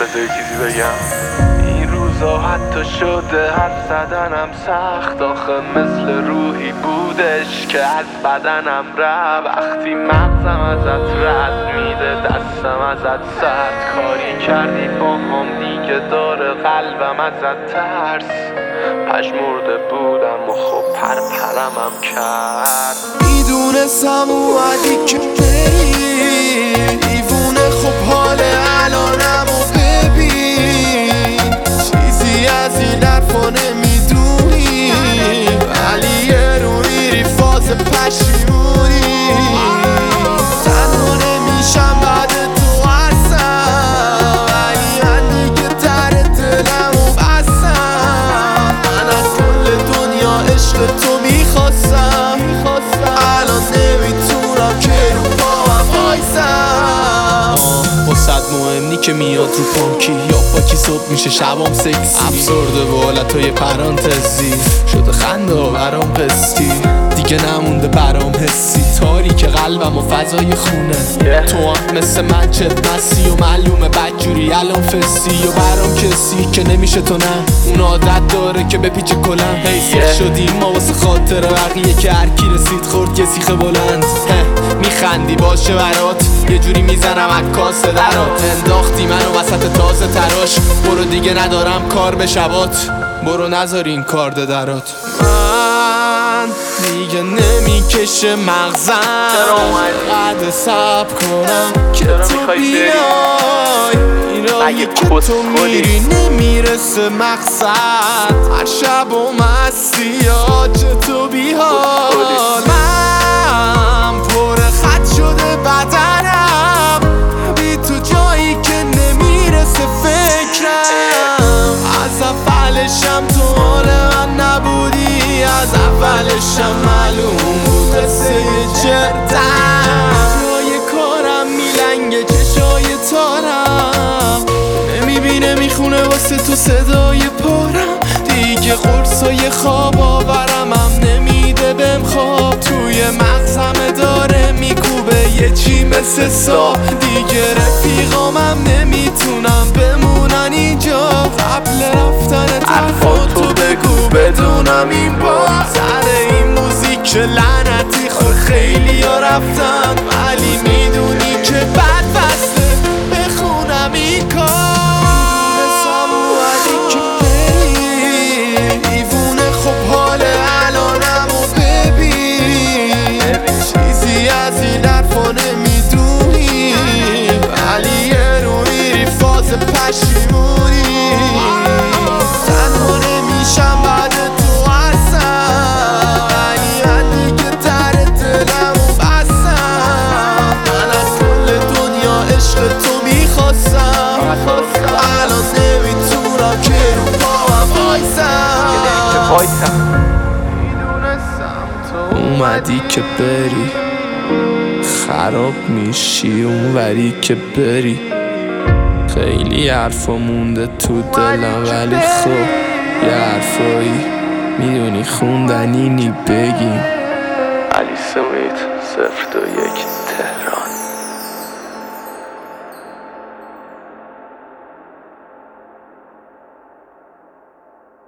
بذاری چیزی بگم. این روزا حتی شده حرف زدنم سخت، آخه مثل روحی بودش که از بدنم رفت. وقتی مغزم ازت رد میده دستم ازت سرد، کاری کردی با هم دیگه داره قلبم ازت ترس. پشمرده بودم و خب پرپرمم کرد. میدونستم اومدی که بری دیوونه، خب حال الانمو ببین. چیزی از این حرفا نمیدونی ولی یه رو میری فاز پشیمونی. تنها نمیشم بعد تو هستم، ولی من دیگه در دلمو بستم. من از کل دنیا عشق تو میخواستم، الان نمیتونم که رو پاهم وایسم. واسد مهمی که میاد رو پانکی یا پاکی صبح میشه شبام سکسی. افسرده به حالتهای پرانتزی شده خنده ها برام قسطی، دیگه نمونده برام حسی. تاریک قلبم و فضای خونه تو هم مثل من چت مسی و معلومه بدجوری الان فسی. و برام کسی که نمیشه تو نه، اون عادت داره که بپیچه کلم. حیث شدیم ما واسه خاطر بقیه که هرکی رسید خورد یه سیخ بلند. میخندی باشه برات یه جوری میزنم عکاس درات. انداختی منو وسط تازه تراش، برو دیگه ندارم کار به شبات، برو نذار این کار درات. من دیگه نمیکشه مغزم قد سب کنم که تو بیای. این راهی که تو میری نمیرسه مقصد، هر شب و مستی چه تو بیحال. من پر خط شده بدنم بی تو جایی که نمیرسه فکرم. از اولشم تو حال من نبودی، از اولشم معلوم بود قصه چرتم. جای کارم میلنگه چشای تارم، نمیبینه میخونه واسه تو صدای پارم. دیگه قرصای خواب آورم هم نمیده بهم خواب، توی مغزم داره میکوبه یه چی مثل سا. دیگه رفیقامم نمیتونم بمونن اینجا، قبل رفتن حرفاتو بگو بدونم این بار. سر این موزیک لعنتی خور خیلی ها رفتن، ولی میدونی که بد بسته بخونم این کار. پشیمونی تنها نمیشم بعد تو هستم، ولی من دیگه در دلمو بستم. من از کل دنیا عشق تو میخواستم، الان نمیتونم که رو پاهم وایسم. میدونستم تو اومدی که بری خراب میشی اونوری که بری. خیلی حرفا مونده تو دلم ولی خب یه حرفایی میدونی خوندنی نی بگیم. علی سمیت 021